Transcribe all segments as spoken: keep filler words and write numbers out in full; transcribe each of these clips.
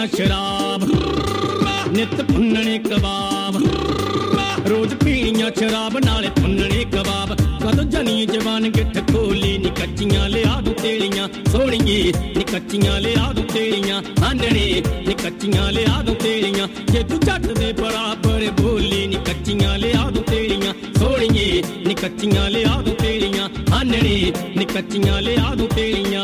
शराब नित भुन्नने कबाब रोज पीणियां शराब नाले भुन्नने कबाब कदों जनी जवान गिठ खोली नी कच्चियां लिया दूं तेलियां सोहणीए नी कच्चियां लिया दूं तेलियां आंधणे नी कच्चियां लिया दूं तेलियां जे तू जट दे बराबर बोली नी कच्चियां लिया दूं तेलियां सोहणीए नी कच्चियां लिया दूं तेलियां आंधणे नी कच्चियां लिया दूं तेलियां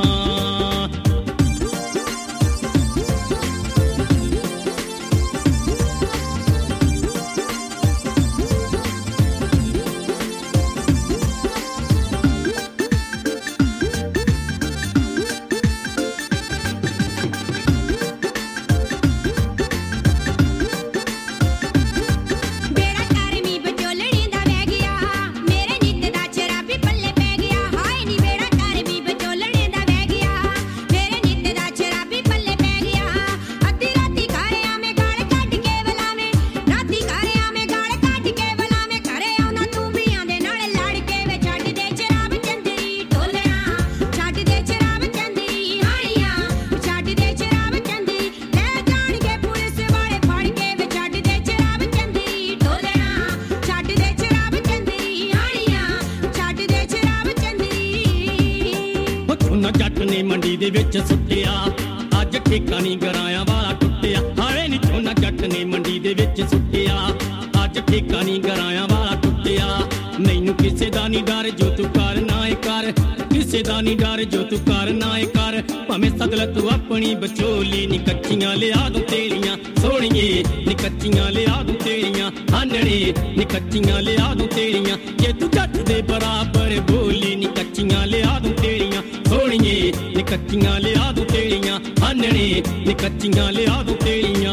जट ने मंडी दे विच सुट्टिया अज ठेका नहीं गराया वाला टुटिया हाए नी झोना जट ने मंडी दे विच सुट्टिया अज ठेका नहीं गराया वाला टुटिया मैनू किसे दा नहीं डर जो तू कर ना कर किसे दा नहीं डर जो तू कर ना कर भावें सदल तू अपनी बचोली नी कच्चियां लिया दूं तेलियां सोहणीए नी कच्चियां लिया दूं तेलियां आंधणे नी कच्चियां लिया दूं तेलियां जे तू जट दे बराबर बोली नी कच्चियां लिया दूं तेलियां सोहणीए नी कच्चियां लिया दूं तेलियां आंधणे नी कच्चियां लिया दूं तेलियां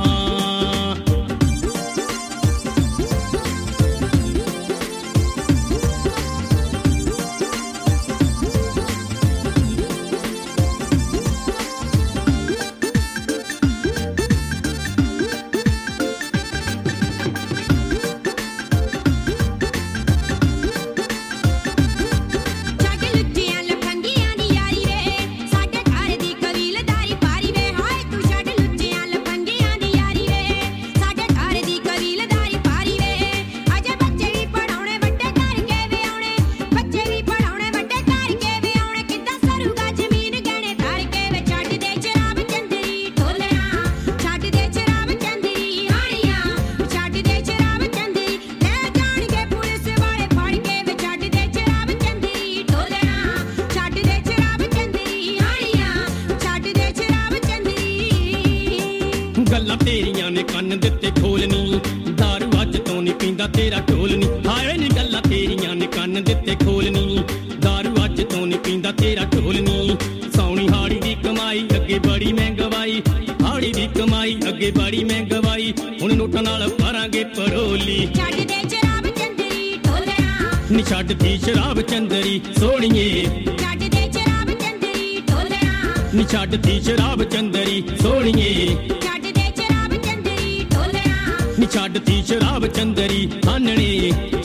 गल्लां तेरियां ने कन्न दिते खोलनी दारू अज तो नहीं पींदा तेरा ढोलनी हाए नी गल्लां तेरियां ने कन्न दिते खोलनी दारू अज तो नहीं पींदा तेरा ढोलनी सौनी हाड़ी दी कमाई अगे बड़ी महंगवाई हाड़ी दी कमाई अगे बड़ी महंगवाई हुण नोटां नाल भरांगे परोली छड्ड दे शराब चंदरी ढोलना नी छड्ड दी शराब चंदरी सोहणीए छड्ड दे शराब चंदरी ढोलना नी छड्ड दी शराब चंदरी सोहणीए छड्ड दे शराब चंदरी ढोलना नी छड्ड दी शराब चंदरी आंधणे